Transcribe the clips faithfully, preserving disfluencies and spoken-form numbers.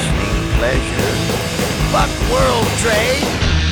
listening pleasure. Fuck world trade.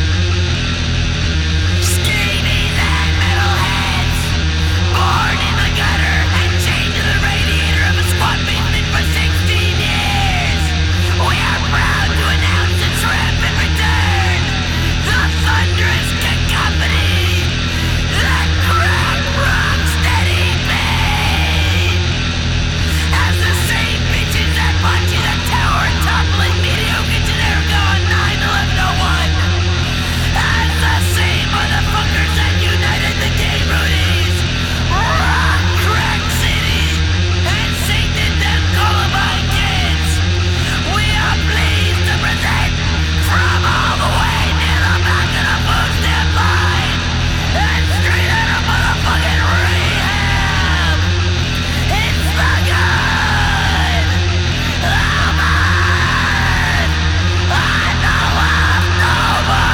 Skinnies and metalheads, born in the gutter and chained to the radiator of a squat basement for sixteen years. We are proud to announce its rapid return. The thunderous cacophony, the crack rock steady pain. As the same bitches that bought you the tower toppling mediocre generic on nine eleven oh one. As the same motherfuckers that united the gay Rudies, Rock Crack City, and Satan them Columbine kids. We are pleased to present from all the way near the back of the food stamp line and straight out of motherfucking rehab. It's the good, the bad, and the leftover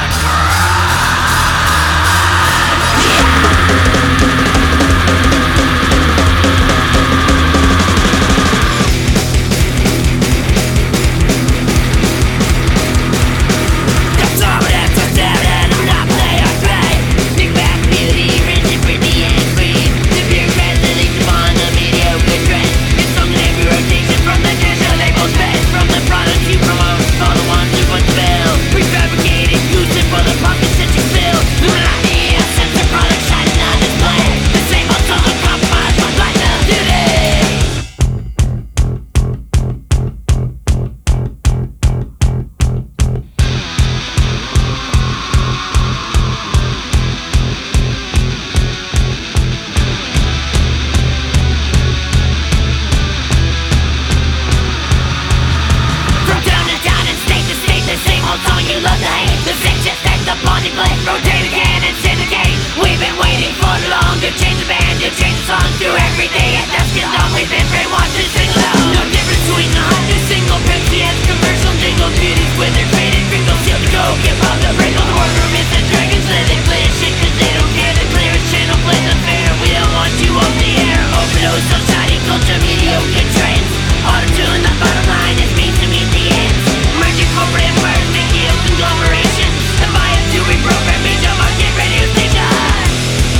From town to town and state to state, the same old song you love to hate. The same shit that the blondie play, rotate again and syndicate. We've been waiting for long to change the band, to change the song. To every day at dusk and dawn, we've been brainwashed to sing along. No difference between a hot new single, Pepsi as commercial jingle, beauties with their traded crinkles, sealed to go, get pumped up, wrinkle. The workroom is the dragons, let they play a shit cause they don't care. The clearest channel plays unfair, we don't want you off the air. Overdose on shiny culture, mediocre trends. Auto-tune, the bottom line is means to meet the ends. Merging corporate empires, big deal conglomerations, and buy it to reprogram major market radio stations.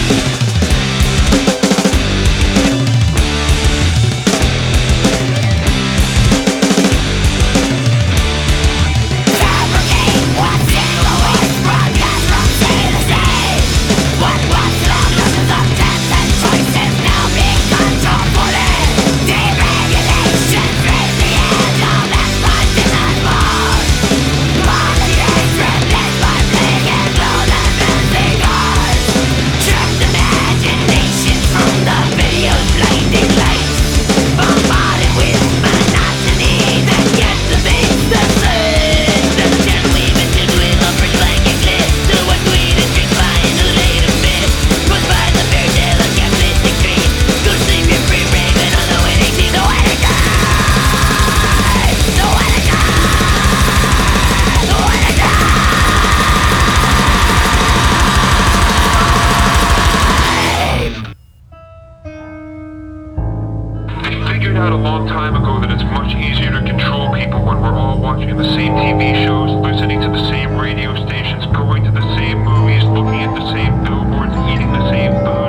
Fabricate what's in the West, broadcast from state to state. What was long dozens of deaths and choices now being controlled for it. Deregulation, raise the edge, all that's left in the vault. Politics replaced by plague and blood and melting cars. Trapped imagination from the video's blinding lights. Bombarded with monotony that gets the base the same. The channel weave into it, love for blanket clip. To what sweet and drink by into the later bit. Pushed by the fairy tale of capitalistic dream. Go to sleep, you're free raving on the winning team. The winning guy! The winning guy! The winning guy! They figured out a long time ago that it's much easier to control people when we're all watching the same T V shows, listening to the same radio stations, going to the same movies, looking at the same billboards, eating the same food.